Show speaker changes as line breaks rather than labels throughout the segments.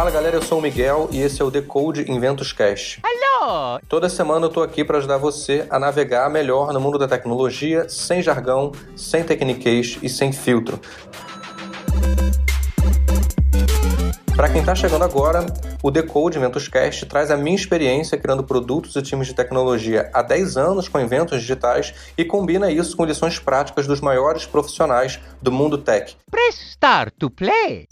Fala galera, eu sou o Miguel e esse é o Decode Inventos Cast.
Alô!
Toda semana eu tô aqui para ajudar você a navegar melhor no mundo da tecnologia, sem jargão, sem tecniquez e sem filtro. Para quem está chegando agora, o Decode Inventos Cast traz a minha experiência criando produtos e times de tecnologia há 10 anos com eventos digitais e combina isso com lições práticas dos maiores profissionais do mundo tech.
Press start to play!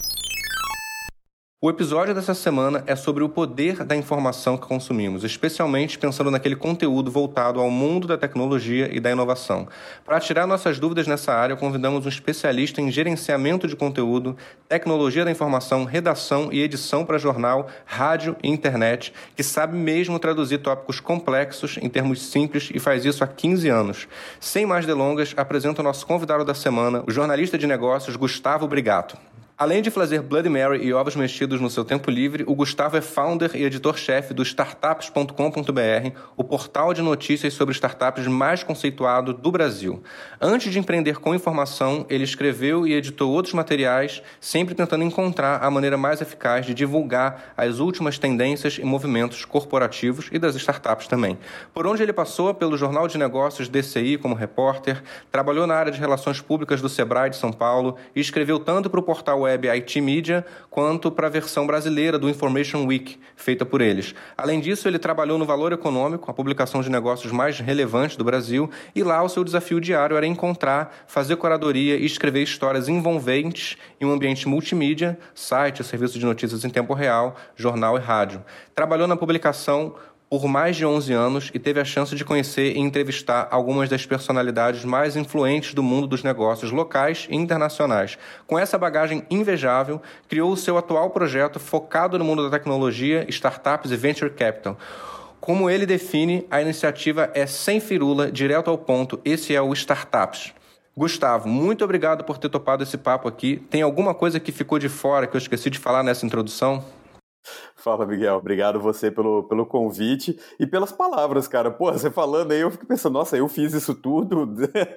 O episódio dessa semana é sobre o poder da informação que consumimos, especialmente pensando naquele conteúdo voltado ao mundo da tecnologia e da inovação. Para tirar nossas dúvidas nessa área, convidamos um especialista em gerenciamento de conteúdo, tecnologia da informação, redação e edição para jornal, rádio e internet, que sabe mesmo traduzir tópicos complexos em termos simples e faz isso há 15 anos. Sem mais delongas, apresento o nosso convidado da semana, o jornalista de negócios Gustavo Brigato. Além de fazer Bloody Mary e ovos mexidos no seu tempo livre, o Gustavo é founder e editor-chefe do startups.com.br, o portal de notícias sobre startups mais conceituado do Brasil. Antes de empreender com informação, ele escreveu e editou outros materiais, sempre tentando encontrar a maneira mais eficaz de divulgar as últimas tendências e movimentos corporativos e das startups também. Por onde ele passou, pelo Jornal de Negócios DCI como repórter, trabalhou na área de relações públicas do Sebrae de São Paulo e escreveu tanto para o portal web IT Media, quanto para a versão brasileira do Information Week, feita por eles. Além disso, ele trabalhou no Valor Econômico, a publicação de negócios mais relevante do Brasil, e lá o seu desafio diário era encontrar, fazer curadoria e escrever histórias envolventes em um ambiente multimídia, site, serviço de notícias em tempo real, jornal e rádio. Trabalhou na publicação por mais de 11 anos e teve a chance de conhecer e entrevistar algumas das personalidades mais influentes do mundo dos negócios locais e internacionais. Com essa bagagem invejável, criou o seu atual projeto focado no mundo da tecnologia, startups e venture capital. Como ele define, a iniciativa é sem firula, direto ao ponto. Esse é o Startups. Gustavo, muito obrigado por ter topado esse papo aqui. Tem alguma coisa que ficou de fora que eu esqueci de falar nessa introdução?
Fala, Miguel. Obrigado você pelo convite e pelas palavras, cara. Pô, você falando aí, eu fico pensando, nossa, eu fiz isso tudo?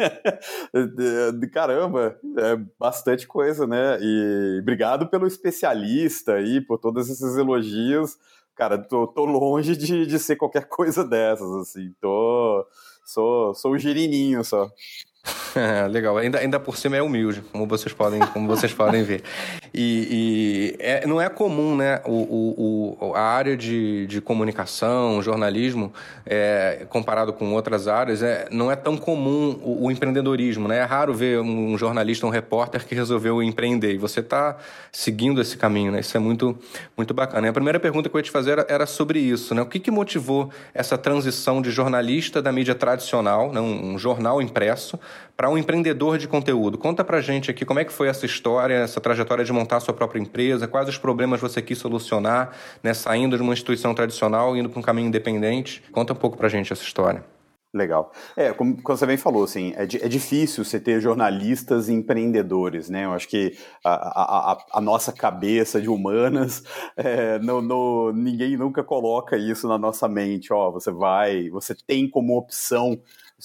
Caramba, é bastante coisa, né? E obrigado pelo especialista aí, por todos esses elogios. Cara, tô longe de ser qualquer coisa dessas, assim. Sou um girininho só.
Legal, ainda por cima é humilde, como vocês podem ver. Não é comum, né, a área de comunicação, jornalismo, comparado com outras áreas, não é tão comum o empreendedorismo, né? É raro ver um jornalista, um repórter que resolveu empreender, e você está seguindo esse caminho, né? Isso é muito, muito bacana. E a primeira pergunta que eu ia te fazer era sobre isso, né? O que motivou essa transição de jornalista da mídia tradicional, né, um jornal impresso, para um empreendedor de conteúdo? Conta pra gente aqui como é que foi essa história, essa trajetória de montar a sua própria empresa, quais os problemas você quis solucionar, né, saindo de uma instituição tradicional e indo para um caminho independente. Conta um pouco pra gente essa história.
Legal. Como você bem falou, assim, é difícil você ter jornalistas e empreendedores, né? Eu acho que a nossa cabeça de humanas, ninguém nunca coloca isso na nossa mente. Você tem como opção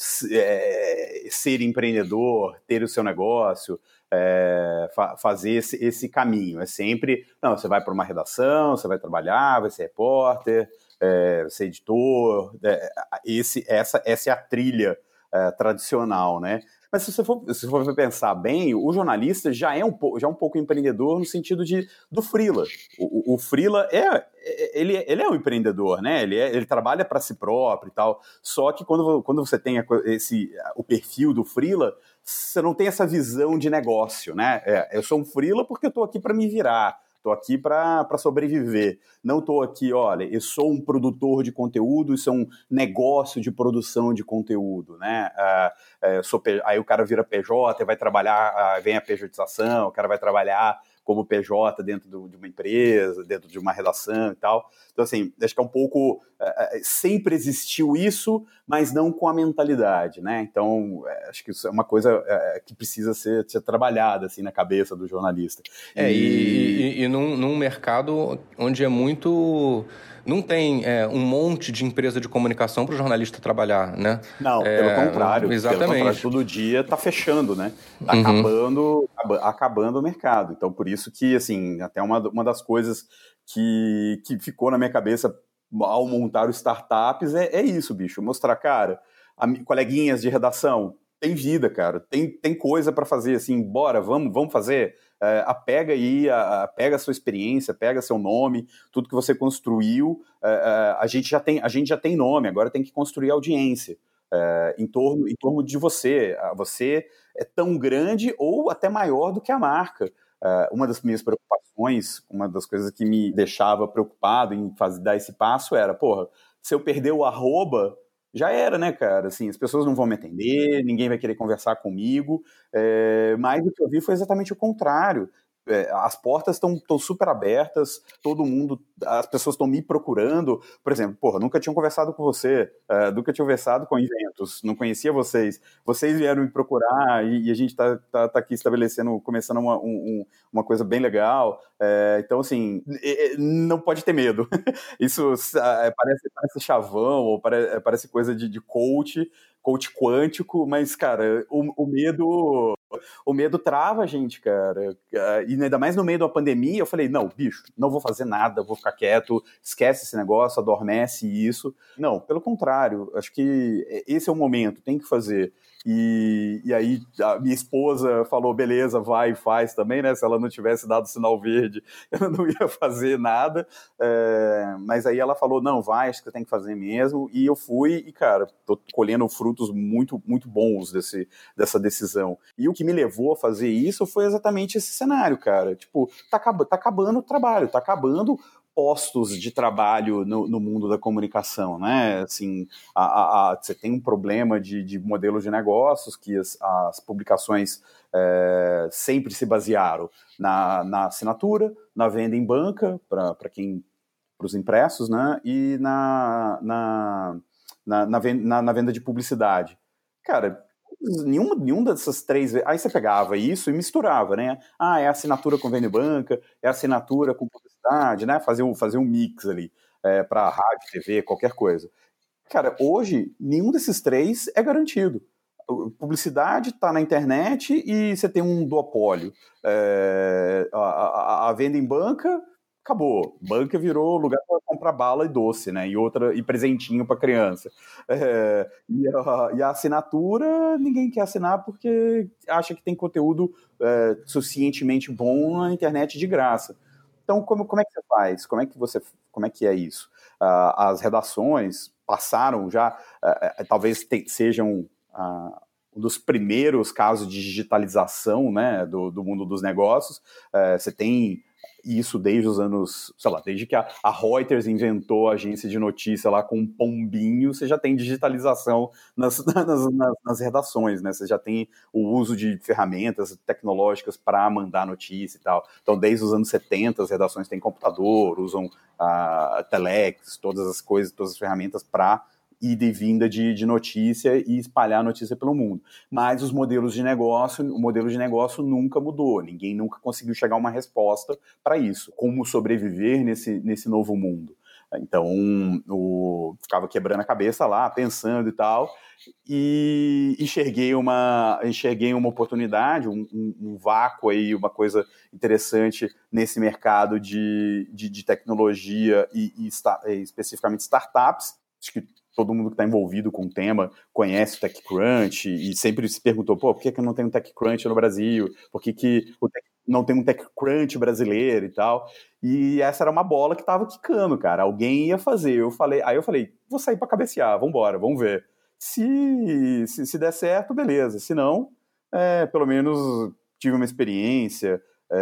ser empreendedor, ter o seu negócio, fazer esse caminho. É sempre, você vai para uma redação, você vai trabalhar, vai ser repórter, ser editor, essa é a trilha tradicional, né? Mas se você for pensar bem, o jornalista já é um pouco empreendedor no sentido do freela. O freela ele é um empreendedor, né? Ele trabalha para si próprio e tal. Só que quando você tem o perfil do freela, você não tem essa visão de negócio, né? Eu sou um freela porque eu estou aqui para me virar. Estou aqui para sobreviver. Não estou aqui, olha, eu sou um produtor de conteúdo, isso é um negócio de produção de conteúdo, né? Aí o cara vira PJ, vai trabalhar, vem a pejotização, o cara vai trabalhar como PJ dentro de uma empresa, dentro de uma redação e tal. Então, assim, acho que é um pouco... sempre existiu isso, mas não com a mentalidade, né? Então, acho que isso é uma coisa que precisa ser trabalhada, assim, na cabeça do jornalista.
E num mercado onde é muito... Não tem um monte de empresa de comunicação para o jornalista trabalhar, né?
Não, pelo contrário.
Exatamente.
Pelo contrário, todo dia está fechando, né? Está acabando o mercado. Então, por isso que, assim, até uma das coisas que ficou na minha cabeça ao montar os startups é isso, bicho. Mostrar, cara, coleguinhas de redação, tem vida, cara. Tem coisa para fazer, assim, bora, vamos fazer. Pega aí, pega a sua experiência, pega seu nome, tudo que você construiu. A gente já tem nome, agora tem que construir audiência. Em torno de você. Você é tão grande ou até maior do que a marca. Uma das minhas preocupações, uma das coisas que me deixava preocupado em dar esse passo era, porra, se eu perder o arroba, já era, né, cara? Assim, as pessoas não vão me atender, ninguém vai querer conversar comigo, mas o que eu vi foi exatamente o contrário. As portas estão super abertas, todo mundo, as pessoas estão me procurando. Por exemplo, porra, nunca tinham conversado com você, nunca tinha conversado com Inventus, não conhecia vocês. Vocês vieram me procurar e a gente tá aqui começando uma coisa bem legal. Então, assim, não pode ter medo. Isso parece chavão, ou parece coisa de coach quântico, mas, cara, o medo trava a gente, cara. E ainda mais no meio da pandemia, eu falei, não, bicho, não vou fazer nada, vou ficar quieto, esquece esse negócio, adormece isso. Não, pelo contrário, acho que esse é o momento, tem que fazer. E aí a minha esposa falou, beleza, vai e faz também, né? Se ela não tivesse dado sinal verde, eu não ia fazer nada. Mas aí ela falou, não, vai, acho que você tem que fazer mesmo. E eu fui e, cara, tô colhendo frutos muito, muito bons dessa decisão. E o que me levou a fazer isso foi exatamente esse cenário, cara. Tipo, tá acabando o trabalho, tá acabando postos de trabalho no mundo da comunicação, né? Assim, você tem um problema de modelo de negócios que as publicações sempre se basearam na assinatura, na venda em banca para os impressos, né? E na venda de publicidade. Cara, nenhum dessas três. Aí você pegava isso e misturava, né? É assinatura com venda em banca, é assinatura com publicidade, né? Fazer um mix ali para rádio, TV, qualquer coisa. Cara, hoje, nenhum desses três é garantido. Publicidade está na internet e você tem um duopólio. A venda em banca acabou. Banca virou lugar para comprar bala e doce, né? E presentinho para criança. E a assinatura, ninguém quer assinar porque acha que tem conteúdo suficientemente bom na internet de graça. Então, como é que você faz? Como é que é isso? As redações passaram já, talvez sejam um dos primeiros casos de digitalização, né, do mundo dos negócios. Você tem isso desde os anos, sei lá, desde que a Reuters inventou a agência de notícia lá com um pombinho, você já tem digitalização nas redações, né? Você já tem o uso de ferramentas tecnológicas para mandar notícia e tal. Então, desde os anos 70, as redações têm computador, usam telex, todas as coisas, todas as ferramentas para ida e vinda de notícia e espalhar a notícia pelo mundo. Mas o modelo de negócio nunca mudou, ninguém nunca conseguiu chegar a uma resposta para isso. Como sobreviver nesse novo mundo? Então, ficava quebrando a cabeça lá, pensando e tal, e enxerguei uma oportunidade, um vácuo aí, uma coisa interessante nesse mercado de tecnologia e especificamente startups. Acho que todo mundo que está envolvido com o tema conhece o TechCrunch e sempre se perguntou, por que não tem um TechCrunch no Brasil? Por que não tem um TechCrunch brasileiro e tal? E essa era uma bola que estava quicando, cara. Alguém ia fazer. Aí eu falei, vou sair para cabecear, vambora, vamos ver. Se der certo, beleza. Se não, pelo menos tive uma experiência.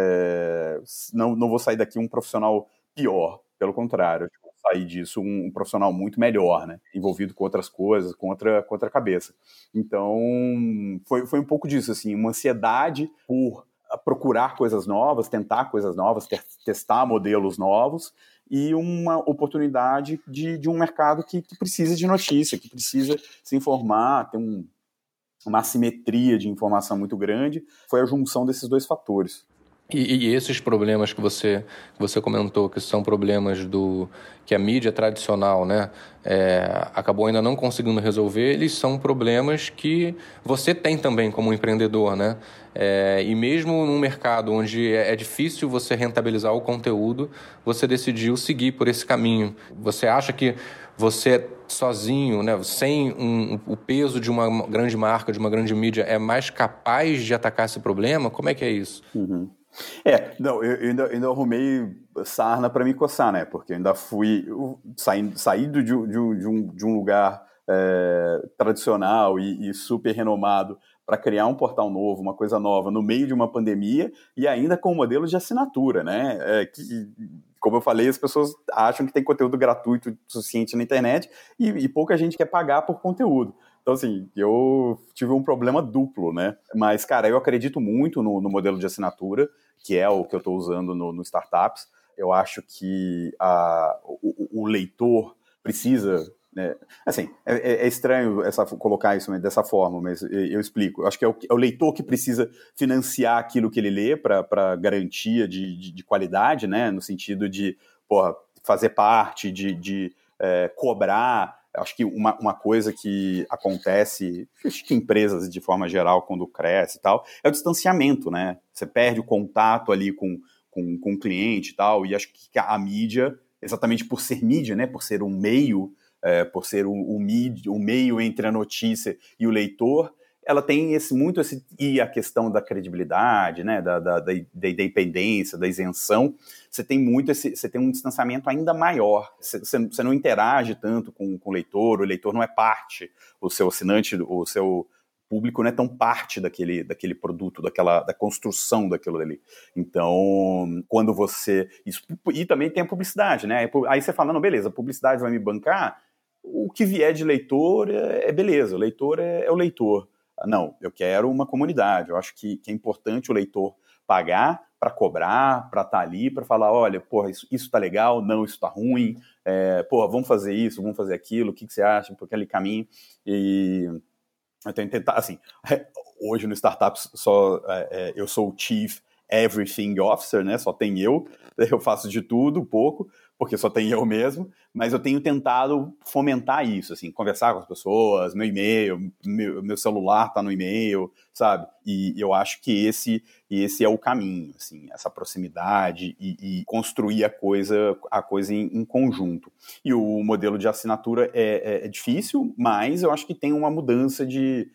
Não vou sair daqui um profissional pior, pelo contrário. Sair disso um profissional muito melhor, né? Envolvido com outras coisas, com outra cabeça. Então, foi um pouco disso, assim, uma ansiedade por procurar coisas novas, tentar coisas novas, testar modelos novos e uma oportunidade de um mercado que precisa de notícia, que precisa se informar, tem uma assimetria de informação muito grande. Foi a junção desses dois fatores.
E esses problemas que você comentou, que são problemas que a mídia tradicional, né, acabou ainda não conseguindo resolver, eles são problemas que você tem também como empreendedor, né? E mesmo num mercado onde é difícil você rentabilizar o conteúdo, você decidiu seguir por esse caminho. Você acha que você sozinho, né, sem o peso de uma grande marca, de uma grande mídia, é mais capaz de atacar esse problema? Como é que é isso?
Uhum. Não, eu ainda arrumei sarna para me coçar, né? Porque eu ainda fui saído de um lugar tradicional e super renomado para criar um portal novo, uma coisa nova, no meio de uma pandemia e ainda com um modelo de assinatura, né? Como eu falei, as pessoas acham que tem conteúdo gratuito suficiente na internet e pouca gente quer pagar por conteúdo. Então, assim, eu tive um problema duplo, né? Mas, cara, eu acredito muito no modelo de assinatura, que é o que eu estou usando no Startups. Eu acho que o leitor precisa... né? Assim, é estranho colocar isso dessa forma, mas eu explico. Eu acho que é o leitor que precisa financiar aquilo que ele lê para garantia de qualidade, né? No sentido de, porra, fazer parte, de cobrar. Acho que uma coisa que acontece, acho que empresas de forma geral, quando cresce e tal, é o distanciamento, né? Você perde o contato ali com o cliente e tal, e acho que a mídia, exatamente por ser mídia, né? Por ser um meio, por ser um meio entre a notícia e o leitor, ela tem e a questão da credibilidade, né, da independência, da isenção, você tem um distanciamento ainda maior, você não interage tanto com o leitor não é parte, o seu assinante, o seu público não é tão parte daquele produto, da construção daquilo ali. Então, quando e também tem a publicidade, né, aí você fala, não, beleza, a publicidade vai me bancar, o que vier de leitor beleza, o leitor é o leitor. Não, eu quero uma comunidade. Eu acho que é importante o leitor pagar para cobrar, para estar ali, para falar, olha, porra, isso tá legal, não, isso tá ruim, porra, vamos fazer isso, vamos fazer aquilo, o que você acha, por aquele caminho. E eu tenho que tentar, assim, hoje no Startups eu sou o Chief Everything Officer, né? Só tem eu faço de tudo um pouco, porque só tem eu mesmo, mas eu tenho tentado fomentar isso, assim, conversar com as pessoas, meu e-mail, meu celular tá no e-mail, sabe? E eu acho que esse é o caminho, assim, essa proximidade e construir a coisa em conjunto. E o modelo de assinatura é difícil, mas eu acho que tem uma mudança de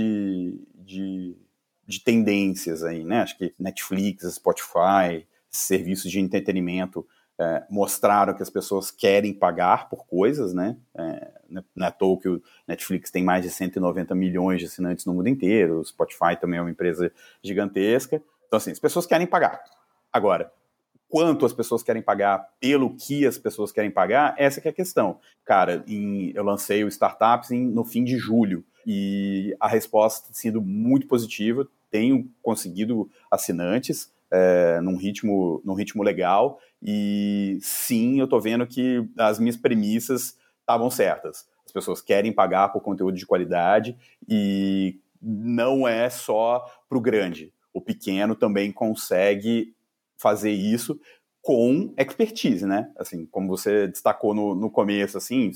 tendências aí, né? Acho que Netflix, Spotify, serviços de entretenimento mostraram que as pessoas querem pagar por coisas, né? Não é à toa que o Netflix tem mais de 190 milhões de assinantes no mundo inteiro, o Spotify também é uma empresa gigantesca. Então, assim, as pessoas querem pagar. Agora, quanto as pessoas querem pagar, pelo que as pessoas querem pagar, essa que é a questão. Cara, eu lancei o Startups no fim de julho e a resposta tem sido muito positiva, tenho conseguido assinantes num ritmo legal e sim, eu tô vendo que as minhas premissas estavam certas. As pessoas querem pagar por conteúdo de qualidade e não é só pro grande. O pequeno também consegue fazer isso com expertise, né? Assim, como você destacou no começo, assim,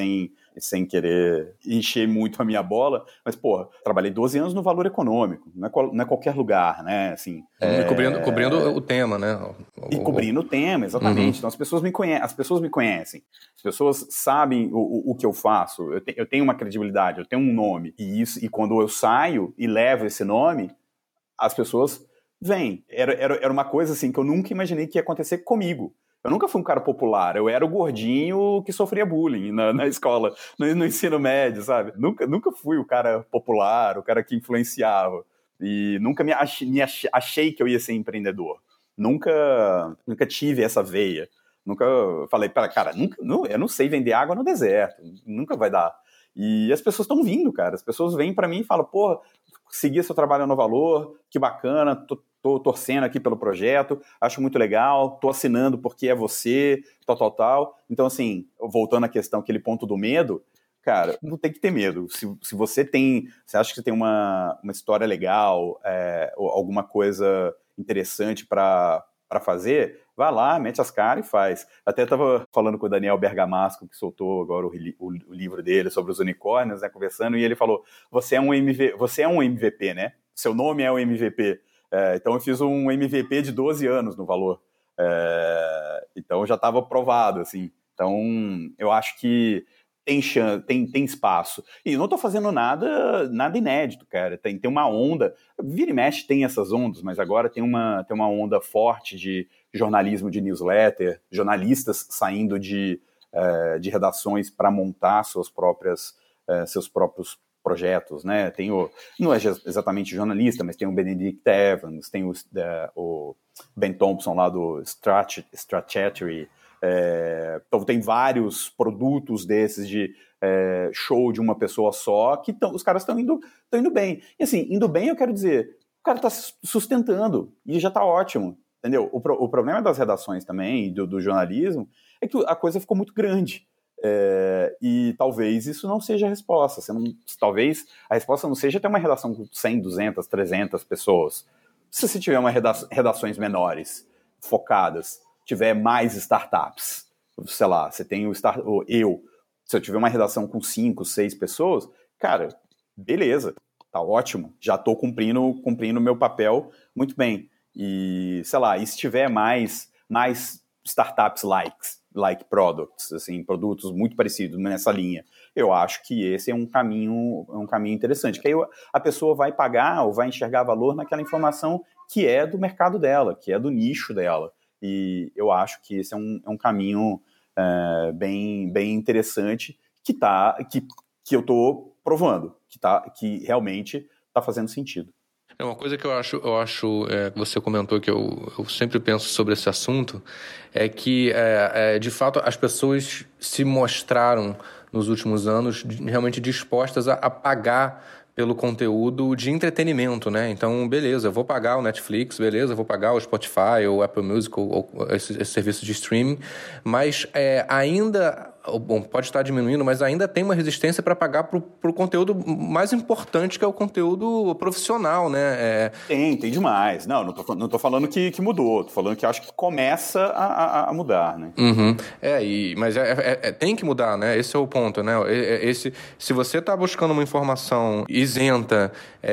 sem querer encher muito a minha bola, mas, porra, trabalhei 12 anos no Valor Econômico, não é qualquer lugar, né? Assim,
Cobrindo o tema, né?
E cobrindo o tema, exatamente. Uhum. Então, as pessoas me conhecem, as pessoas sabem o que eu faço, eu tenho uma credibilidade, eu tenho um nome, e quando eu saio e levo esse nome, as pessoas vêm. Era uma coisa assim que eu nunca imaginei que ia acontecer comigo. Eu nunca fui um cara popular, eu era o gordinho que sofria bullying na escola, no ensino médio, sabe? Nunca fui o cara popular, o cara que influenciava. E nunca achei que eu ia ser empreendedor. Nunca tive essa veia. Nunca falei, cara, eu não sei vender água no deserto, nunca vai dar. E as pessoas estão vindo, cara. As pessoas vêm para mim e falam, pô, segui seu trabalho no Valor, que bacana, tô torcendo aqui pelo projeto, acho muito legal, tô assinando porque é você, tal. Então, assim, voltando à questão, aquele ponto do medo, cara, não tem que ter medo. Se você acha que você tem uma história legal, ou alguma coisa interessante para fazer, vai lá, mete as caras e faz. Até estava falando com o Daniel Bergamasco, que soltou agora o livro dele sobre os unicórnios, né, conversando, e ele falou, você é um MVP, né? Seu nome é um MVP. Então eu fiz um MVP de 12 anos no Valor. Então já estava provado, assim. Então eu acho que tem chance, tem espaço. E não estou fazendo nada inédito, cara. Tem uma onda, vira e mexe tem essas ondas, mas agora tem uma onda forte de jornalismo de newsletter, jornalistas saindo de redações para montar seus próprios projetos, né? Não é exatamente jornalista, mas tem o Benedict Evans, tem o Ben Thompson lá do Stratechery. Então tem vários produtos desses de show de uma pessoa só que os caras estão indo bem. E assim, indo bem eu quero dizer, o cara está sustentando e já está ótimo, entendeu? O problema das redações também, do jornalismo, é que a coisa ficou muito grande. E talvez isso não seja a resposta. Talvez a resposta não seja ter uma redação com 100, 200, 300 pessoas. Se você tiver redações menores, focadas, tiver mais startups, sei lá, você tem se eu tiver uma redação com 5, 6 pessoas, cara, beleza, tá ótimo, já tô cumprindo o meu papel muito bem. E, sei lá, e se tiver mais startups like products, assim, produtos muito parecidos nessa linha, eu acho que esse é um caminho interessante, que aí a pessoa vai pagar ou vai enxergar valor naquela informação que é do mercado dela, que é do nicho dela. E eu acho que esse é um caminho bem interessante que eu estou provando, que realmente está fazendo sentido.
Uma coisa que eu acho que você comentou, que eu sempre penso sobre esse assunto, é que, de fato, as pessoas se mostraram nos últimos anos realmente dispostas a pagar pelo conteúdo de entretenimento, né? Então, beleza, eu vou pagar o Netflix, beleza, eu vou pagar o Spotify ou o Apple Music ou esse serviço de streaming, mas ainda, bom, pode estar diminuindo, mas ainda tem uma resistência para pagar pro conteúdo mais importante, que é o conteúdo profissional, né?
Tem demais. Não tô falando que mudou, tô falando que acho que começa a mudar, né?
Uhum. Mas tem que mudar, né? Esse é o ponto, né? Se você está buscando uma informação isenta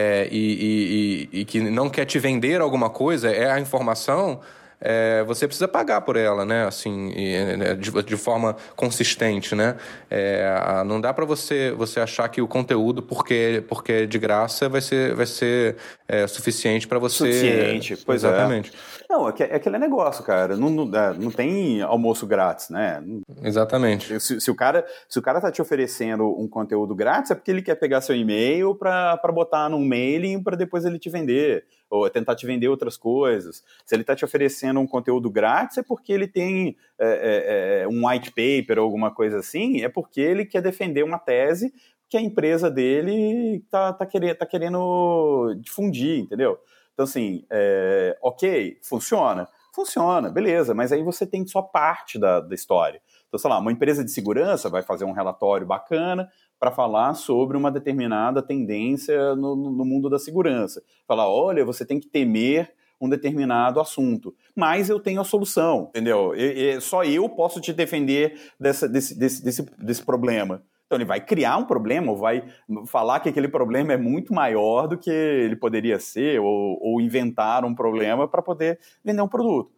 e que não quer te vender alguma coisa, a informação, você precisa pagar por ela, né? Assim, de forma consistente, né? Não dá para você achar que o conteúdo, porque é de graça, vai ser suficiente para você.
Suficiente, pois
exatamente.
Não, é aquele negócio, cara. Não tem almoço grátis, né?
Exatamente.
Se o cara tá te oferecendo um conteúdo grátis, é porque ele quer pegar seu e-mail para botar num mailing para depois ele te vender, ou tentar te vender outras coisas. Se ele tá te oferecendo um conteúdo grátis, é porque ele tem um white paper ou alguma coisa assim, é porque ele quer defender uma tese que a empresa dele tá querendo difundir, entendeu? Então, assim, ok, funciona, beleza, mas aí você tem só parte da história. Então, sei lá, uma empresa de segurança vai fazer um relatório bacana para falar sobre uma determinada tendência no mundo da segurança. Falar, olha, você tem que temer um determinado assunto, mas eu tenho a solução, entendeu? Só eu posso te defender desse problema. Então ele vai criar um problema, ou vai falar que aquele problema é muito maior do que ele poderia ser, ou inventar um problema para poder vender um produto.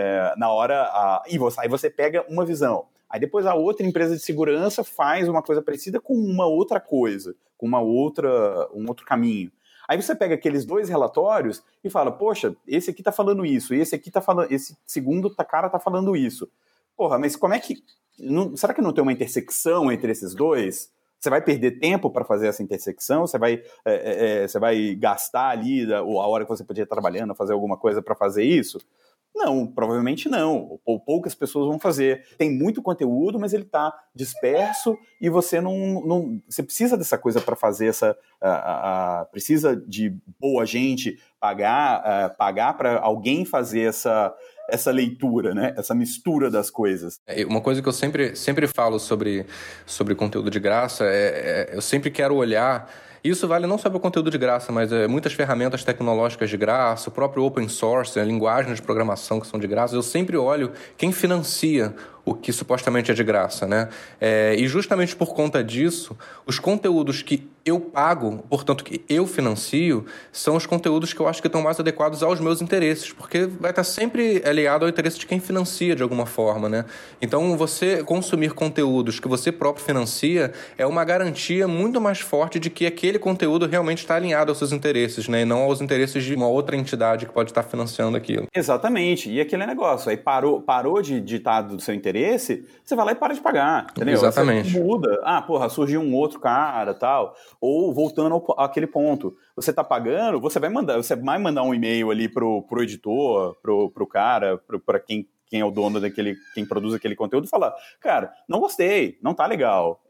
Aí você pega uma visão. Aí depois a outra empresa de segurança faz uma coisa parecida com uma outra coisa, com um outro caminho. Aí você pega aqueles dois relatórios e fala, poxa, esse aqui tá falando isso, esse aqui tá falando, esse segundo cara tá falando isso. Porra, mas como é que... será que não tem uma intersecção entre esses dois? Você vai perder tempo para fazer essa intersecção? Você vai gastar ali a hora que você podia estar trabalhando, fazer alguma coisa para fazer isso? Não, provavelmente não. Ou poucas pessoas vão fazer. Tem muito conteúdo, mas ele está disperso e você não... Você precisa dessa coisa para fazer essa... precisa de boa gente pagar para alguém fazer essa leitura, né? Essa mistura das coisas.
Uma coisa que eu sempre falo sobre conteúdo de graça eu sempre quero olhar Isso vale não só para o conteúdo de graça, mas muitas ferramentas tecnológicas de graça, o próprio open source, linguagens de programação que são de graça. Eu sempre olho quem financia o que supostamente é de graça, né? E justamente por conta disso, os conteúdos que eu pago, portanto, que eu financio, são os conteúdos que eu acho que estão mais adequados aos meus interesses, porque vai estar sempre aliado ao interesse de quem financia de alguma forma, né? Então, você consumir conteúdos que você próprio financia é uma garantia muito mais forte de que aquele conteúdo realmente está alinhado aos seus interesses, né? E não aos interesses de uma outra entidade que pode estar financiando aquilo.
Exatamente. E aquele negócio, aí parou de estar do seu interesse, você vai lá e para de pagar, entendeu?
Exatamente.
Você muda. Surgiu um outro cara, tal. Ou, voltando àquele ponto, você tá pagando, você vai mandar um e-mail ali pro editor, pro cara, para quem é o dono daquele, quem produz aquele conteúdo, e falar, cara, não gostei, não tá legal,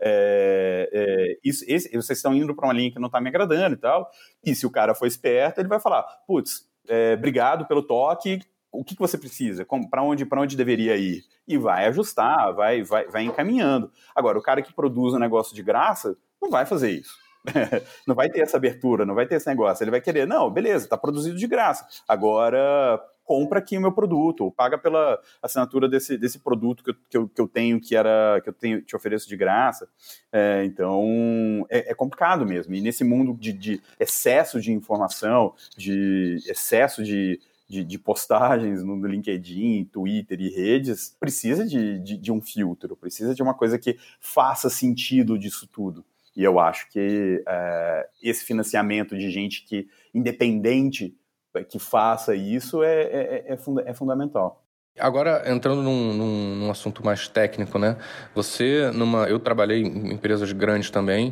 vocês estão indo para uma linha que não tá me agradando e tal, e se o cara for esperto, ele vai falar, putz, obrigado pelo toque, o que você precisa, para onde deveria ir, e vai ajustar, vai encaminhando. Agora, o cara que produz um negócio de graça, não vai fazer isso. Não vai ter essa abertura, não vai ter esse negócio. Ele vai querer, não, beleza, tá produzido de graça. Agora, compra aqui o meu produto, ou paga pela assinatura desse produto que eu tenho, que eu te ofereço de graça. Então, é complicado mesmo. E nesse mundo de excesso de informação, de excesso de postagens no LinkedIn, Twitter e redes, precisa de um filtro, precisa de uma coisa que faça sentido disso tudo. E eu acho que esse financiamento de gente independente que faça isso é fundamental.
Agora, entrando num assunto mais técnico, né? Eu trabalhei em empresas grandes também,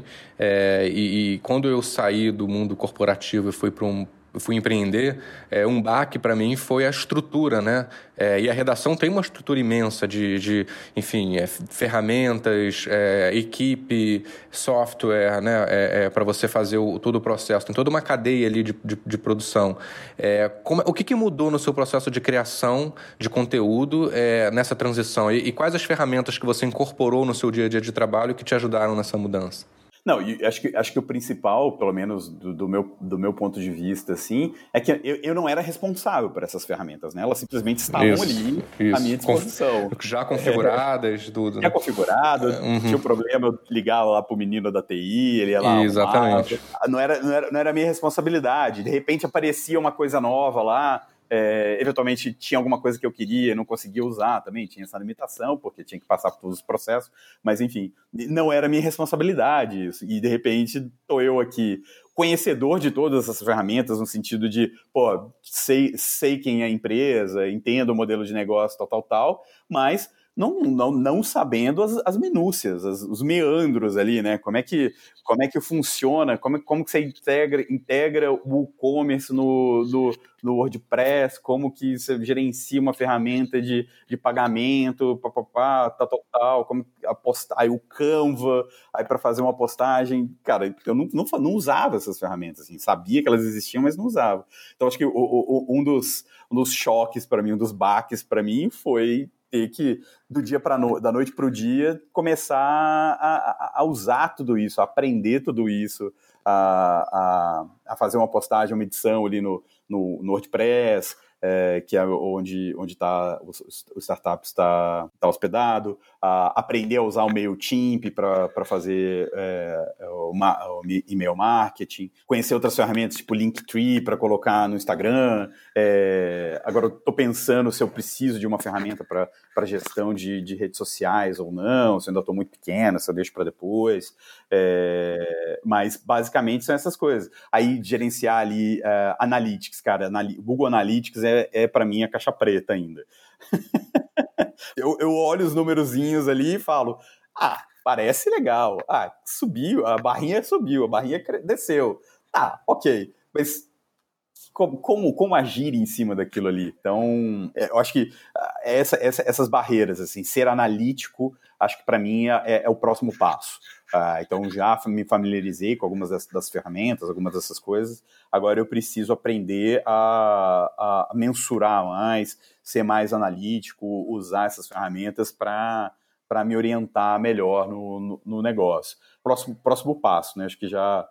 e quando eu saí do mundo corporativo e fui empreender, um baque para mim foi a estrutura, né? E a redação tem uma estrutura imensa enfim, ferramentas, equipe, software, né? Para você fazer todo o processo. Tem toda uma cadeia ali de produção. O que mudou no seu processo de criação de conteúdo nessa transição? E quais as ferramentas que você incorporou no seu dia a dia de trabalho que te ajudaram nessa mudança?
Não, acho que o principal, pelo menos do meu ponto de vista, assim, é que eu não era responsável por essas ferramentas, né? Elas simplesmente estavam ali à minha disposição.
Já configuradas, tudo.
Já configurado, tinha um problema, eu ligava lá pro menino da TI, ele ia lá.
Exatamente.
Não era minha responsabilidade. De repente aparecia uma coisa nova lá, eventualmente tinha alguma coisa que eu queria, não conseguia usar também, tinha essa limitação, porque tinha que passar por todos os processos, mas enfim, não era minha responsabilidade isso, e de repente estou eu aqui, conhecedor de todas essas ferramentas, no sentido de, sei quem é a empresa, entendo o modelo de negócio, tal, mas não sabendo as minúcias, os meandros ali, né? Como é que funciona, como que você integra o e-commerce no WordPress, como que você gerencia uma ferramenta de pagamento, tal, como apostar, aí o Canva, aí para fazer uma postagem, cara, eu não usava essas ferramentas, assim, sabia que elas existiam, mas não usava. Então acho que um dos choques para mim, um dos baques para mim foi ter que, da noite para o dia, começar a usar tudo isso, a aprender tudo isso, a fazer uma postagem, uma edição ali no WordPress, que é onde o startup está hospedado, aprender a usar o MailChimp para fazer o e-mail marketing, conhecer outras ferramentas tipo Linktree para colocar no Instagram. Agora eu estou pensando se eu preciso de uma ferramenta para gestão de redes sociais ou não, se eu ainda estou muito pequena, se eu deixo para depois. Mas basicamente são essas coisas. Aí gerenciar ali Analytics, cara, Google Analytics para mim a caixa preta ainda. eu olho os numerozinhos ali e falo, parece legal, subiu, a barrinha desceu, ok, mas como agir em cima daquilo ali? Então, eu acho que essas barreiras, assim, ser analítico, acho que para mim é o próximo passo. Então, já me familiarizei com algumas das ferramentas, algumas dessas coisas. Agora eu preciso aprender a mensurar mais, ser mais analítico, usar essas ferramentas para me orientar melhor no negócio. Próximo passo, né? Acho que já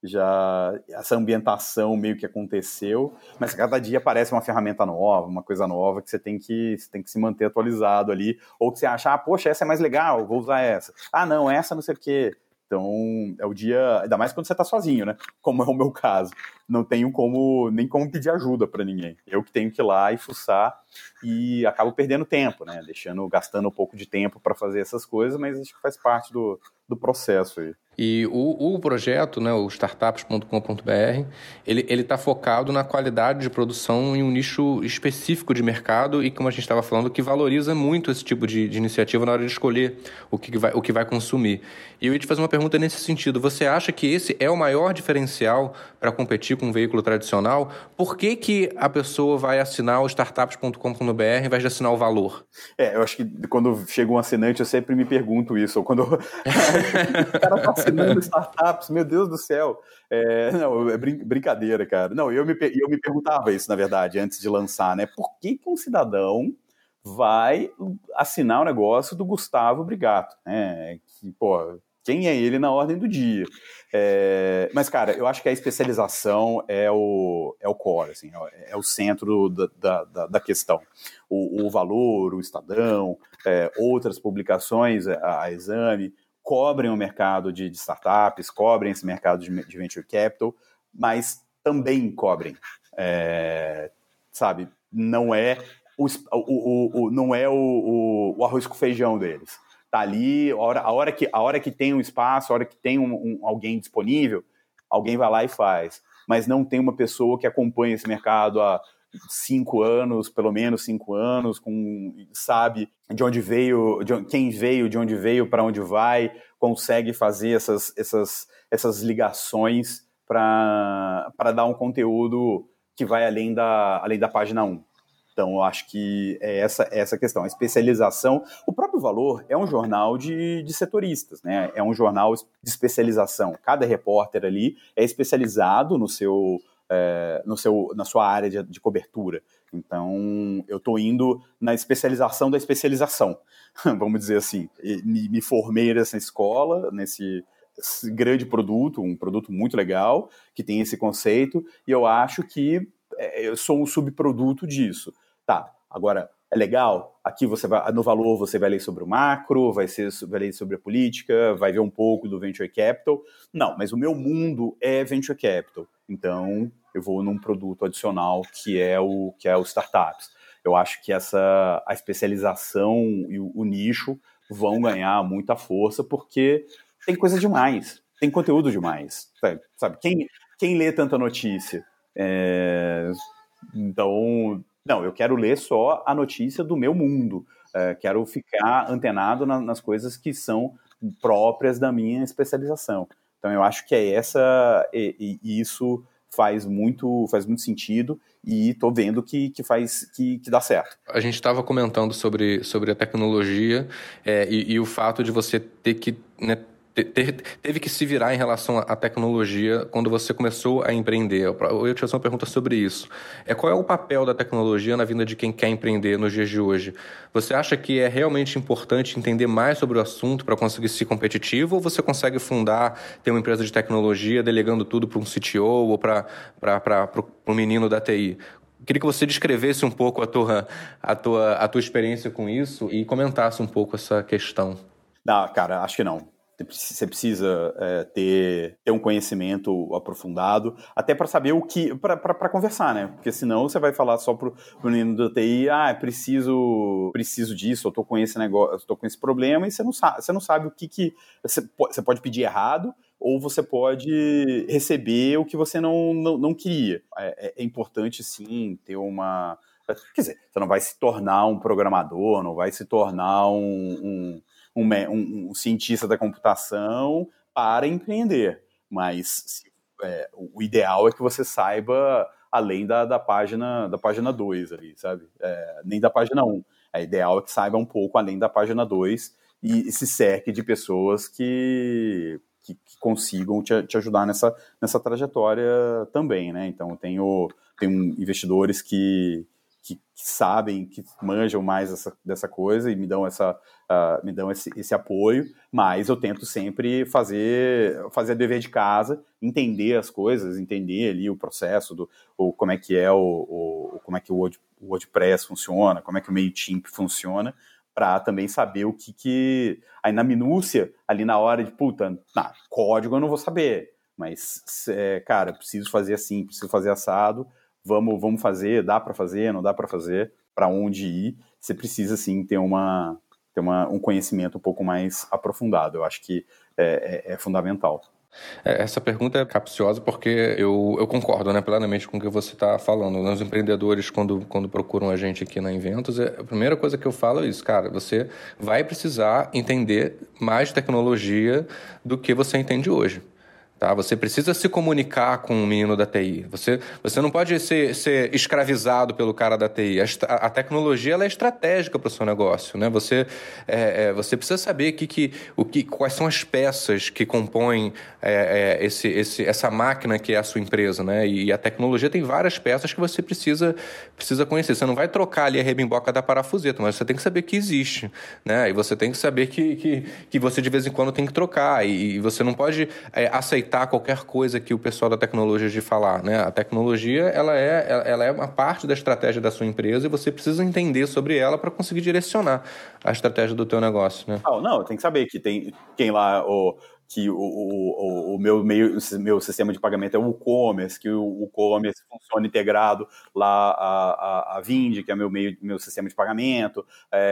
essa ambientação meio que aconteceu, mas cada dia aparece uma ferramenta nova, uma coisa nova que você tem que se manter atualizado ali, ou que você acha, poxa, essa é mais legal, vou usar essa. Não, essa não sei o quê. Então, é o dia, ainda mais quando você tá sozinho, né? Como é o meu caso. Não tenho nem como pedir ajuda para ninguém. Eu que tenho que ir lá e fuçar e acabo perdendo tempo, né? Gastando um pouco de tempo para fazer essas coisas, mas acho que faz parte do processo aí.
E o projeto, né, o startups.com.br, ele está focado na qualidade de produção em um nicho específico de mercado e, como a gente estava falando, que valoriza muito esse tipo de iniciativa na hora de escolher o que vai consumir. E eu ia te fazer uma pergunta nesse sentido. Você acha que esse é o maior diferencial para competir com um veículo tradicional? Por que a pessoa vai assinar o startups.com.br ao invés de assinar o Valor?
Eu acho que quando chega um assinante, eu sempre me pergunto isso. Ou quando o cara tá assinando startups, meu Deus do céu. Não, é brincadeira, cara. Não, eu me perguntava isso, na verdade, antes de lançar, né? Por que um cidadão vai assinar o negócio do Gustavo Brigato, né? Quem é ele na ordem do dia? Mas, cara, eu acho que a especialização é o core, assim, é o centro da questão. O Valor, o Estadão, outras publicações, a Exame, cobrem o mercado de startups, cobrem esse mercado de venture capital, mas também cobrem, sabe? Não é o arroz com feijão deles. Tá ali, a hora que tem um espaço, a hora que tem alguém disponível, alguém vai lá e faz. Mas não tem uma pessoa que acompanha esse mercado há 5 anos, pelo menos 5 anos, sabe de onde veio, quem veio, de onde veio, para onde vai, consegue fazer essas ligações para dar um conteúdo que vai além da página 1. Então, eu acho que é essa questão. A especialização, o próprio Valor é um jornal de setoristas, né? É um jornal de especialização. Cada repórter ali é especializado na sua área de cobertura. Então, eu estou indo na especialização da especialização, vamos dizer assim. Me formei nessa escola, nesse grande produto, um produto muito legal, que tem esse conceito, e eu acho que eu sou um subproduto disso. Tá, agora, é legal? Aqui no Valor você vai ler sobre o macro, vai ler sobre a política, vai ver um pouco do Venture Capital. Não, mas o meu mundo é Venture Capital. Então, eu vou num produto adicional que é o Startups. Eu acho que a especialização e o nicho vão ganhar muita força porque tem coisa demais, tem conteúdo demais. Sabe? Quem lê tanta notícia? Então, não, eu quero ler só a notícia do meu mundo. Quero ficar antenado nas coisas que são próprias da minha especialização. Então, eu acho que e isso faz muito sentido e estou vendo que dá certo.
A gente estava comentando sobre a tecnologia e o fato de você ter que... né, teve que se virar em relação à tecnologia quando você começou a empreender. Eu ia te fazer uma pergunta sobre isso. Qual é o papel da tecnologia na vida de quem quer empreender nos dias de hoje? Você acha que é realmente importante entender mais sobre o assunto para conseguir ser competitivo, ou você consegue ter uma empresa de tecnologia delegando tudo para um CTO ou para o menino da TI? Queria que você descrevesse um pouco a tua experiência com isso e comentasse um pouco essa questão.
Não, cara, acho que não. Você precisa ter um conhecimento aprofundado, até para saber para conversar, né? Porque senão você vai falar só pro menino da TI, preciso disso, eu tô com esse negócio, eu tô com esse problema, e você não sabe o que você pode pedir errado, ou você pode receber o que você não queria. É importante, sim, ter uma... Quer dizer, você não vai se tornar um programador, não vai se tornar um cientista da computação para empreender, mas o ideal é que você saiba além da página 2 ali, sabe? Nem da página 1. O ideal é que saiba um pouco além da página 2 e se cerque de pessoas que consigam te ajudar nessa trajetória também, né? Então, tenho investidores que sabem, que manjam mais dessa coisa e me dão essa me dão esse apoio, mas eu tento sempre fazer dever de casa, entender as coisas, entender ali o processo, como é que como é que o WordPress funciona, como é que o MailChimp funciona, para também saber o que... Aí na minúcia, ali na hora de, código eu não vou saber, mas, cara, preciso fazer assim, preciso fazer assado, vamos fazer, dá para fazer, não dá para fazer, para onde ir, você precisa, sim, ter um conhecimento um pouco mais aprofundado. Eu acho que é fundamental.
Essa pergunta é capciosa porque eu concordo, né, plenamente com o que você está falando. Os empreendedores, quando procuram a gente aqui na Inventus, a primeira coisa que eu falo é isso, cara, você vai precisar entender mais tecnologia do que você entende hoje. Tá? Você precisa se comunicar com o menino da TI. Você não pode ser escravizado pelo cara da TI. A tecnologia ela é estratégica para o seu negócio. Né? Você precisa saber quais são as peças que compõem essa máquina que é a sua empresa. Né? E a tecnologia tem várias peças que você precisa conhecer. Você não vai trocar ali a rebimboca da parafuseta, mas você tem que saber que existe. Né? E você tem que saber que você de vez em quando tem que trocar. E você não pode aceitar qualquer coisa que o pessoal da tecnologia de falar, né? A tecnologia, ela é uma parte da estratégia da sua empresa e você precisa entender sobre ela para conseguir direcionar a estratégia do teu negócio, né?
Não, tem que saber que tem lá que o meu sistema de pagamento é o WooCommerce, que o WooCommerce funciona integrado lá a Vind, que é meu sistema de pagamento,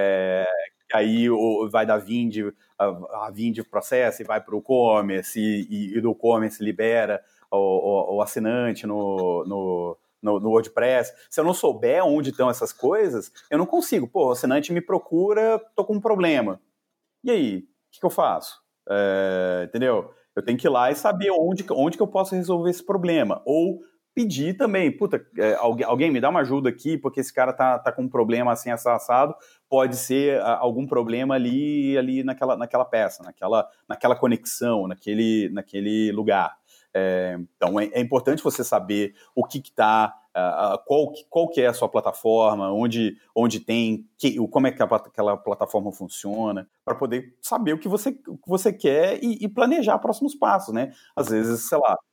aí vai da Vind, a Vind processa e vai para o e-commerce, e do e-commerce libera o assinante no WordPress. Se eu não souber onde estão essas coisas, eu não consigo. O assinante me procura, tô com um problema. E aí, o que eu faço? Entendeu? Eu tenho que ir lá e saber onde que eu posso resolver esse problema. Ou pedir também, alguém me dá uma ajuda aqui, porque esse cara tá com um problema assim, assado, pode ser algum problema ali naquela peça, naquela conexão, naquele lugar. Então é importante você saber o que está, qual que é a sua plataforma, onde tem, como é que aquela plataforma funciona, para poder saber o que você quer e planejar próximos passos, né? Às vezes, sei lá,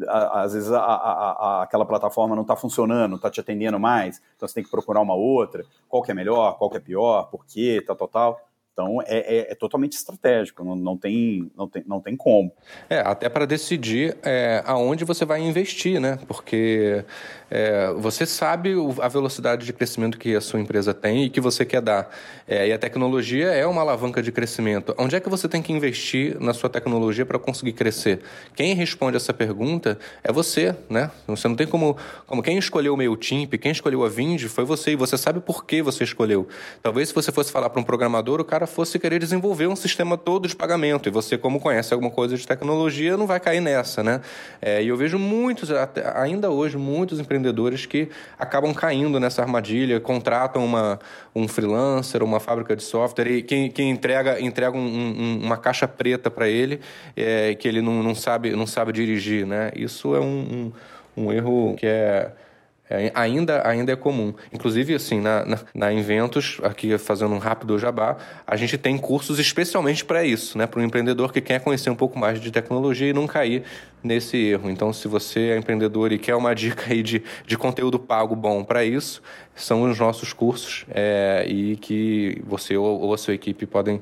aquela plataforma não está funcionando, não está te atendendo mais, então você tem que procurar uma outra, qual que é melhor, qual que é pior, por quê, tal. Então, é totalmente estratégico, não tem como.
Até para decidir aonde você vai investir, né? Porque você sabe a velocidade de crescimento que a sua empresa tem e que você quer dar. E a tecnologia é uma alavanca de crescimento. Onde é que você tem que investir na sua tecnologia para conseguir crescer? Quem responde essa pergunta é você, né? Você não tem como quem escolheu o MailChimp, quem escolheu a Vind foi você, e você sabe por que você escolheu. Talvez se você fosse falar para um programador, o cara fosse querer desenvolver um sistema todo de pagamento, e você, como conhece alguma coisa de tecnologia, não vai cair nessa, né? E eu vejo ainda hoje, muitos empreendedores que acabam caindo nessa armadilha, contratam um freelancer, uma fábrica de software, e que entrega uma caixa preta para ele, que ele não sabe dirigir, né? Isso é um erro que ainda é comum. Inclusive, assim, na Inventus, aqui fazendo um rápido jabá, a gente tem cursos especialmente para isso, né? Para o empreendedor que quer conhecer um pouco mais de tecnologia e não cair nesse erro. Então, se você é empreendedor e quer uma dica aí de conteúdo pago bom para isso, são os nossos cursos, e que você ou a sua equipe podem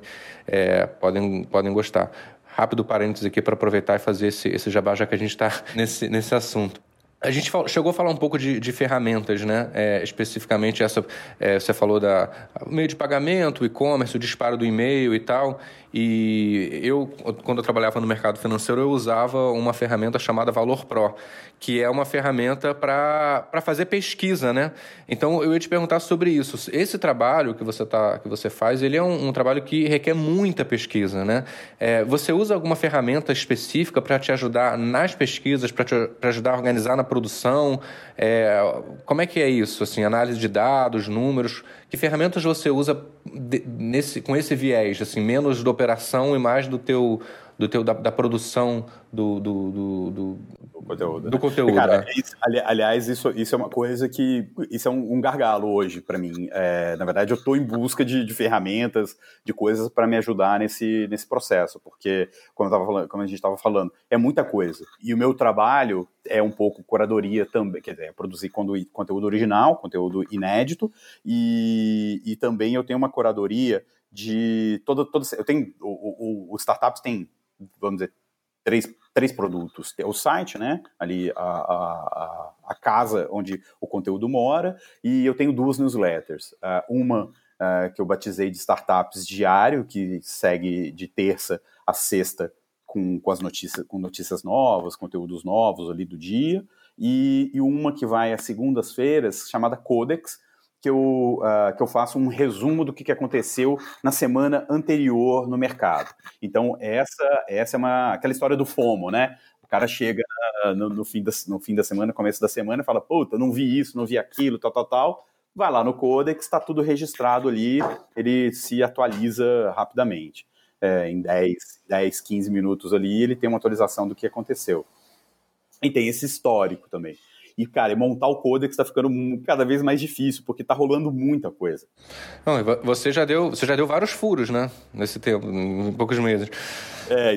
gostar. Rápido parênteses aqui para aproveitar e fazer esse jabá, já que a gente está nesse assunto. A gente chegou a falar um pouco de ferramentas, né? Especificamente você falou meio de pagamento, e-commerce, o disparo do e-mail e tal. E quando eu trabalhava no mercado financeiro, eu usava uma ferramenta chamada Valor Pro, que é uma ferramenta para fazer pesquisa, né? Então, eu ia te perguntar sobre isso. Esse trabalho que você faz, ele é um trabalho que requer muita pesquisa, né? Você usa alguma ferramenta específica para te ajudar nas pesquisas, para ajudar a organizar na produção? Como é que é isso? Assim, análise de dados, números. Que ferramentas você usa com esse viés, assim, menos da operação e mais da produção do
conteúdo.
Do conteúdo,
Cara, aliás, isso é uma coisa que... Isso é um gargalo hoje para mim. Na verdade, eu estou em busca de ferramentas, de coisas para me ajudar nesse processo, porque, como a gente estava falando, é muita coisa. E o meu trabalho é um pouco curadoria também, quer dizer, é produzir conteúdo original, conteúdo inédito, e também eu tenho uma curadoria de... eu tenho... O Startups tem, vamos dizer, três produtos. Tem o site, né? Ali a casa onde o conteúdo mora, e eu tenho 2 newsletters. Uma que eu batizei de Startups Diário, que segue de terça a sexta com notícias novas, conteúdos novos ali do dia, e uma que vai às segundas-feiras, chamada Codex, que eu faço um resumo do que aconteceu na semana anterior no mercado. Então, essa é aquela história do FOMO, né? O cara chega no fim da semana, começo da semana, e fala, puta, não vi isso, não vi aquilo, tal. Vai lá no Codex, está tudo registrado ali, ele se atualiza rapidamente. Em 10, 15 minutos ali, ele tem uma atualização do que aconteceu. E tem esse histórico também. E, cara, montar o Codex está ficando cada vez mais difícil, porque está rolando muita coisa.
Não, você já deu vários furos, né? Nesse tempo, em poucos meses.
Em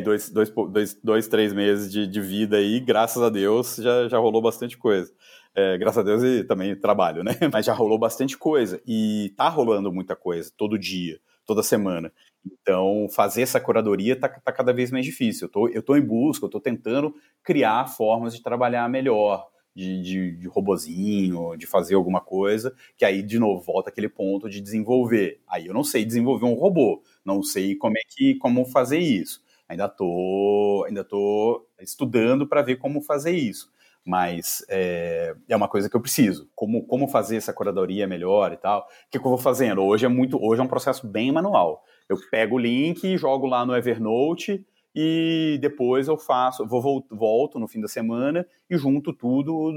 3 meses de vida aí, graças a Deus, já rolou bastante coisa. Graças a Deus e também trabalho, né? Mas já rolou bastante coisa. E tá rolando muita coisa, todo dia, toda semana. Então, fazer essa curadoria tá cada vez mais difícil. Eu tô em busca, eu tô tentando criar formas de trabalhar melhor, de robozinho, de fazer alguma coisa, que aí, de novo, volta aquele ponto de desenvolver. Aí eu não sei desenvolver um robô, não sei como fazer isso. Ainda tô estudando para ver como fazer isso. Mas é uma coisa que eu preciso. Como fazer essa curadoria melhor e tal. O que eu vou fazendo? Hoje é um processo bem manual. Eu pego o link, jogo lá no Evernote e depois volto no fim da semana e junto tudo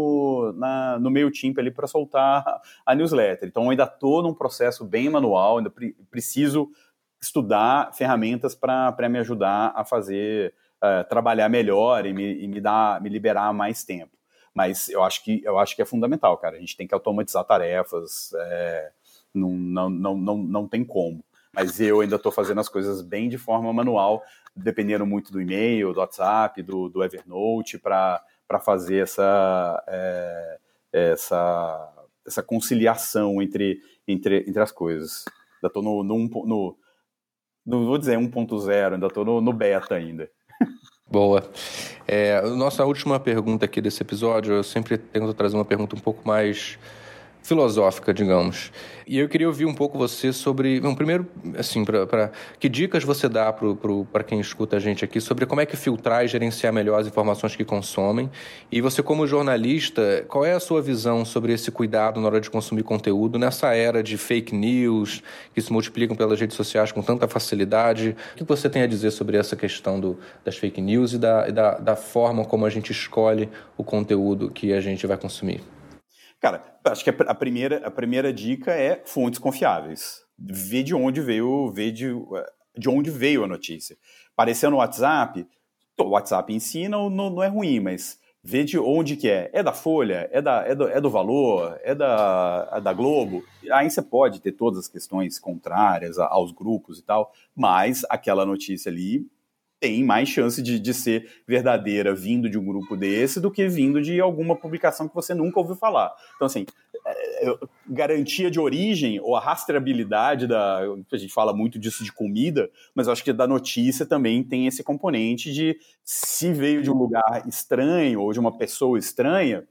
no MailChimp ali para soltar a newsletter. Então eu ainda estou num processo bem manual, ainda preciso estudar ferramentas para me ajudar a fazer... trabalhar melhor e me liberar mais tempo. Mas eu acho que é fundamental, cara. A gente tem que automatizar tarefas, não tem como. Mas eu ainda estou fazendo as coisas bem de forma manual, dependendo muito do e-mail, do WhatsApp, do Evernote, para fazer essa conciliação entre as coisas. Ainda estou não vou dizer 1.0, ainda estou no beta ainda.
Boa. Nossa última pergunta aqui desse episódio, eu sempre tento trazer uma pergunta um pouco mais filosófica, digamos. E eu queria ouvir um pouco você sobre... primeiro, assim, que dicas você dá para quem escuta a gente aqui sobre como é que filtrar e gerenciar melhor as informações que consomem. E você, como jornalista, qual é a sua visão sobre esse cuidado na hora de consumir conteúdo nessa era de fake news que se multiplicam pelas redes sociais com tanta facilidade? O que você tem a dizer sobre essa questão das fake news e da forma como a gente escolhe o conteúdo que a gente vai consumir?
Cara, acho que a primeira dica é fontes confiáveis. Ver de onde veio a notícia. Apareceu no WhatsApp, o WhatsApp em si não é ruim, mas ver de onde que é. É da Folha? É do Valor? É da Globo? Aí você pode ter todas as questões contrárias aos grupos e tal, mas aquela notícia ali tem mais chance de ser verdadeira vindo de um grupo desse do que vindo de alguma publicação que você nunca ouviu falar. Então, assim, garantia de origem ou a rastreabilidade a gente fala muito disso de comida, mas eu acho que da notícia também tem esse componente de se veio de um lugar estranho ou de uma pessoa estranhe.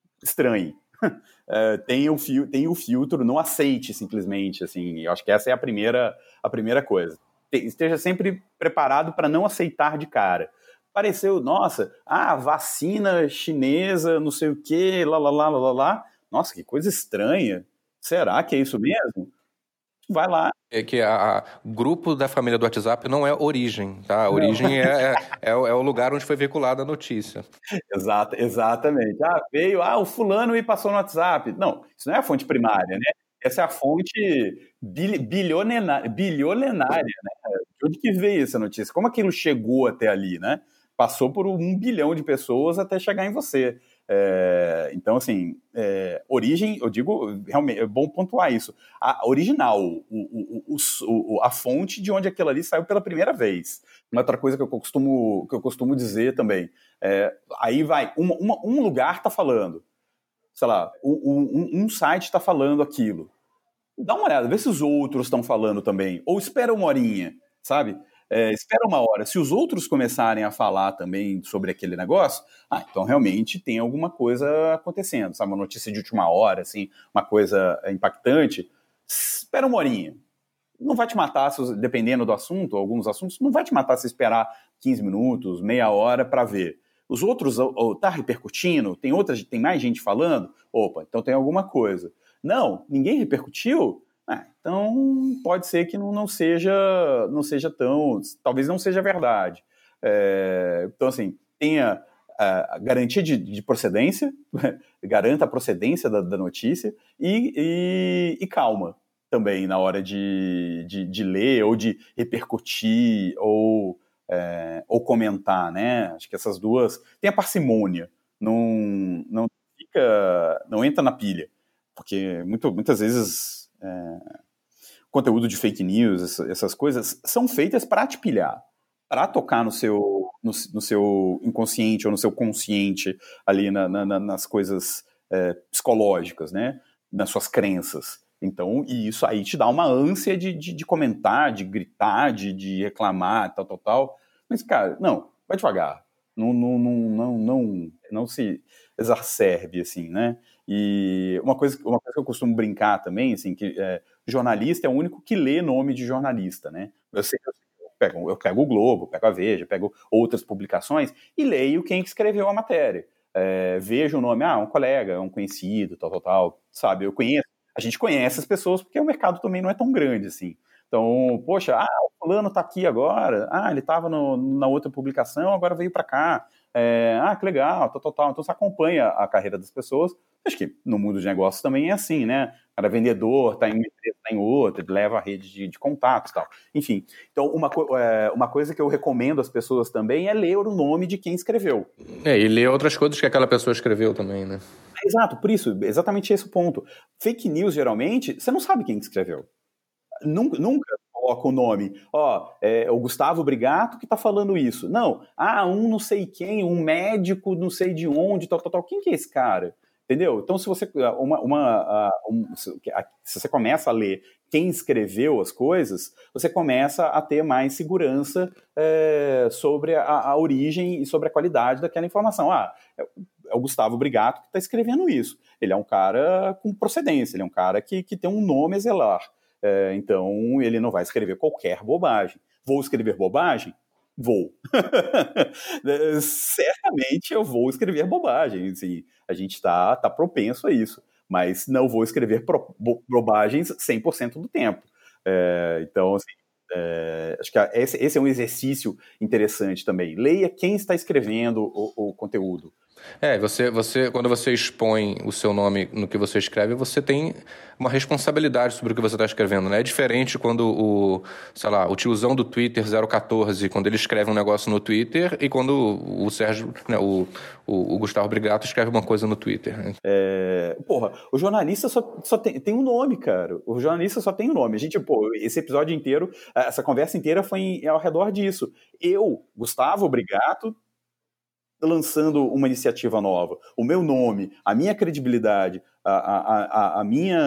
Tem o filtro, não aceite simplesmente, assim, eu acho que essa é a primeira coisa. Esteja sempre preparado para não aceitar de cara. Pareceu, nossa, vacina chinesa, não sei o quê, lá. Nossa, que coisa estranha. Será que é isso mesmo? Vai lá.
É que o grupo da família do WhatsApp não é origem, tá? A origem é o lugar onde foi veiculada a notícia.
Exatamente. Veio, o fulano me passou no WhatsApp. Não, isso não é a fonte primária, né? Essa é a fonte bilionária, né? De onde que veio essa notícia? Como aquilo chegou até ali, né? passou por 1 bilhão de pessoas até chegar em você. Então, assim, origem, eu digo, realmente, é bom pontuar isso. A original, a fonte de onde aquilo ali saiu pela primeira vez. Uma outra coisa que eu costumo dizer também, aí vai, um lugar está falando, sei lá, um site está falando aquilo. Dá uma olhada, vê se os outros estão falando também. Ou espera uma horinha, sabe? Espera uma hora. Se os outros começarem a falar também sobre aquele negócio, então realmente tem alguma coisa acontecendo, sabe? Uma notícia de última hora, assim, uma coisa impactante. Espera uma horinha. Não vai te matar, dependendo do assunto, alguns assuntos, não vai te matar se esperar 15 minutos, meia hora para ver. Os outros, tá repercutindo? Tem mais gente falando? Opa, então tem alguma coisa. Não, ninguém repercutiu? Então pode ser que não seja tão... Talvez não seja verdade. Então, assim, tenha a garantia de procedência, garanta a procedência da notícia e calma também na hora de ler ou de repercutir ou comentar, né? Acho que essas duas... Tem a parcimônia, não entra na pilha. Porque muitas vezes conteúdo de fake news, essas coisas, são feitas para te pilhar, para tocar no seu inconsciente ou no seu consciente ali nas coisas psicológicas, né? Nas suas crenças. Então, e isso aí te dá uma ânsia de comentar, de gritar, de reclamar, tal. Mas, cara, não, vai devagar. Não se exacerbe, assim, né? E uma coisa que eu costumo brincar também, assim, que jornalista é o único que lê nome de jornalista, né? Eu pego o Globo, pego a Veja, pego outras publicações e leio quem escreveu a matéria. Vejo o nome, um colega, um conhecido, tal, sabe? A gente conhece as pessoas porque o mercado também não é tão grande, assim. Então, poxa, o fulano tá aqui agora, ele estava na outra publicação, agora veio para cá. Que legal, tal. Então você acompanha a carreira das pessoas. Acho que no mundo de negócios também é assim, né? Cada vendedor está em uma empresa, está em outra, leva a rede de contatos e tal. Enfim, então uma coisa que eu recomendo às pessoas também é ler o nome de quem escreveu.
E ler outras coisas que aquela pessoa escreveu também, né?
Exato, por isso, exatamente esse o ponto. Fake news, geralmente, você não sabe quem escreveu. Nunca coloca o nome. O Gustavo Brigato que está falando isso. Não, não sei quem, um médico não sei de onde, tal. Quem que é esse cara? Entendeu? Então, se você se você começa a ler quem escreveu as coisas, você começa a ter mais segurança sobre a origem e sobre a qualidade daquela informação. É o Gustavo Brigato que está escrevendo isso. Ele é um cara com procedência, ele é um cara que tem um nome a zelar. Então, ele não vai escrever qualquer bobagem. Vou escrever bobagem? Vou. Certamente eu vou escrever bobagem. Assim, a gente está propenso a isso. Mas não vou escrever bobagens 100% do tempo. Então, assim, acho que esse é um exercício interessante também. Leia quem está escrevendo o conteúdo.
Quando você expõe o seu nome no que você escreve, você tem uma responsabilidade sobre o que você está escrevendo, né? É diferente quando o tiozão do Twitter 014, quando ele escreve um negócio no Twitter e quando o Sérgio, né, o Gustavo Brigato escreve uma coisa no Twitter.
O jornalista só tem um nome, cara. O jornalista só tem um nome. A gente, esse episódio inteiro, essa conversa inteira foi ao redor disso. Eu, Gustavo Brigato, lançando uma iniciativa nova, o meu nome, a minha credibilidade, a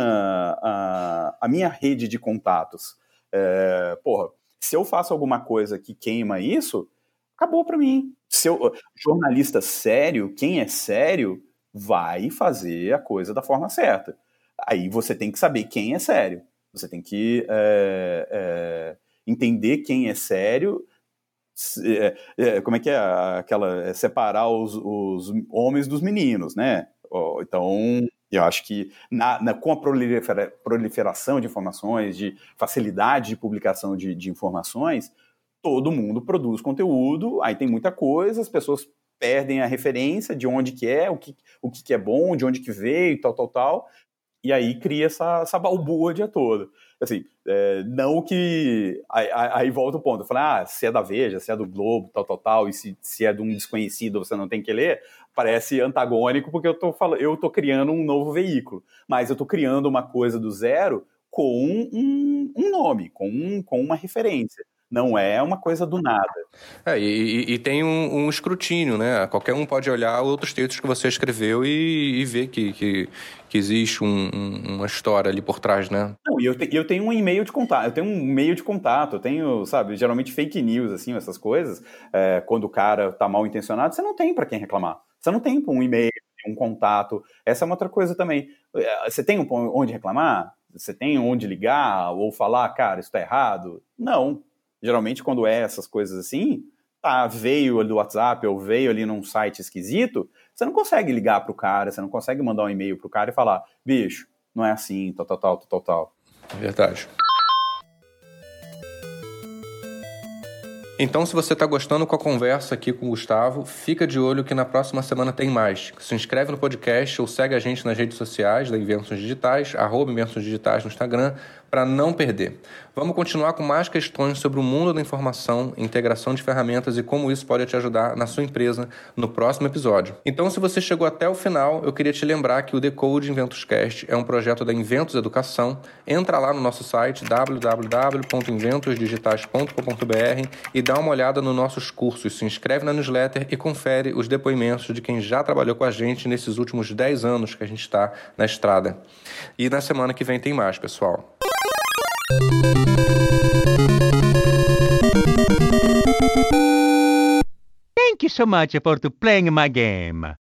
minha rede de contatos. Se eu faço alguma coisa que queima isso, acabou para mim. Jornalista sério, quem é sério, vai fazer a coisa da forma certa. Aí você tem que saber quem é sério. Você tem que entender quem é sério. Como é que é aquela separar os homens dos meninos, né? Então, eu acho que com a proliferação de informações, de facilidade de publicação de informações, todo mundo produz conteúdo, aí tem muita coisa, as pessoas perdem a referência de onde que é, o que é bom, de onde que veio, tal, e aí cria essa balbúrdia toda. assim, não que... Aí volta o ponto. Eu falo, se é da Veja, se é do Globo, tal, e se é de um desconhecido, você não tem que ler, parece antagônico, porque eu tô criando um novo veículo. Mas eu tô criando uma coisa do zero com um nome, com uma referência. Não é uma coisa do nada.
E tem um escrutínio, né? Qualquer um pode olhar outros textos que você escreveu e ver que existe uma história ali por trás, né?
Não, e eu tenho um e-mail de contato, eu tenho, sabe, geralmente fake news, assim, essas coisas, quando o cara tá mal intencionado, você não tem para quem reclamar. Você não tem um e-mail, um contato. Essa é uma outra coisa também. Você tem onde reclamar? Você tem onde ligar ou falar, cara, isso tá errado? Não. Geralmente, quando essas coisas assim, veio do WhatsApp ou veio ali num site esquisito, você não consegue ligar pro cara, você não consegue mandar um e-mail pro cara e falar, bicho, não é assim, tal.
Verdade. Então, se você está gostando com a conversa aqui com o Gustavo, fica de olho que na próxima semana tem mais. Se inscreve no podcast ou segue a gente nas redes sociais da Inventos Digitais, @Inventos Digitais no Instagram, para não perder. Vamos continuar com mais questões sobre o mundo da informação, integração de ferramentas e como isso pode te ajudar na sua empresa no próximo episódio. Então, se você chegou até o final, eu queria te lembrar que o Decode InventosCast é um projeto da Inventos Educação. Entra lá no nosso site www.inventosdigitais.com.br e dá uma olhada nos nossos cursos, se inscreve na newsletter e confere os depoimentos de quem já trabalhou com a gente nesses últimos 10 anos que a gente está na estrada. E na semana que vem tem mais, pessoal.
Thank you so much for playing my game.